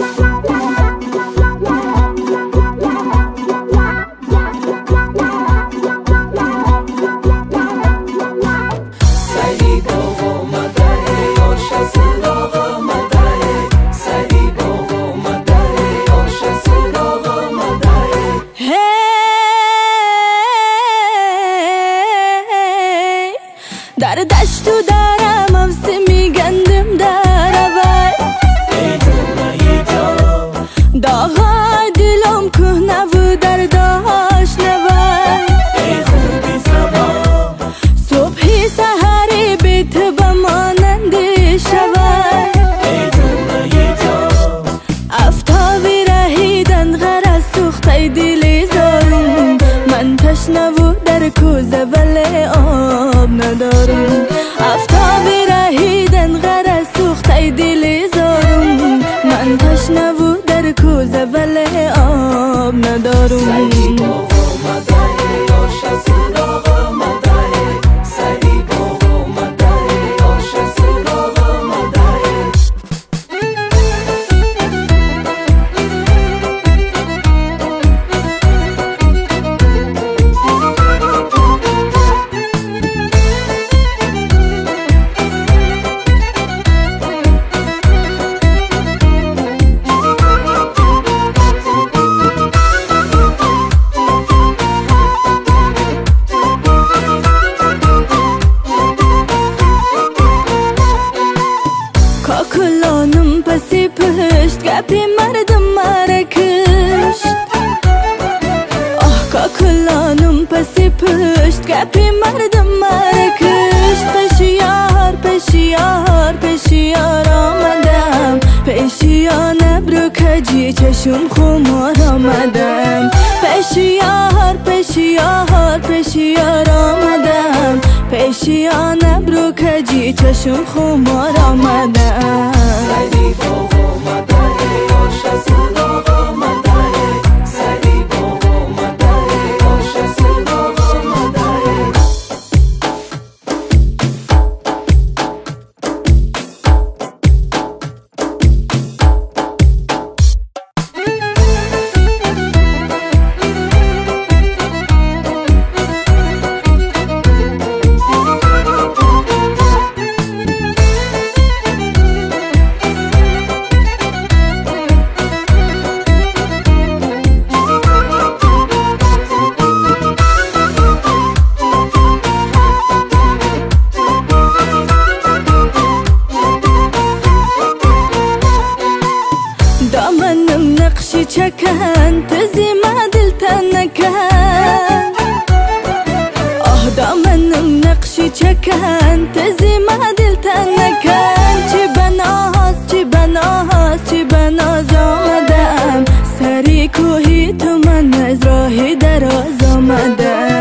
در دشت و در موسمی گندم در اوای داغای دلم کهنه و در داش نوای صبحی سحری بیت بمانند شوای افتابی رهیدن غرس سوخته دلی زارم من تشنه و در کوزه ولی آب ندارم افتابی رهیدن غرس سوخته دلی زارم من تشنه و در کوزه ولی آب ندارم کاکلانم پسی پشت گپی مردم مرا کشت کاکلانم پسی پشت گپی مردم مرا کشت پیشیار آمدم پیشیانه برو کجی چشم خمار آمدم پیشیار آمدم پیشیانه برو کجی چشم خمار آمدم دامنم نقشی چکن تزی دل تنکن دامنم نقشی چکن تزی دل تنکن چی بناز آمدم سری کوهی تو من از راه دراز آمدم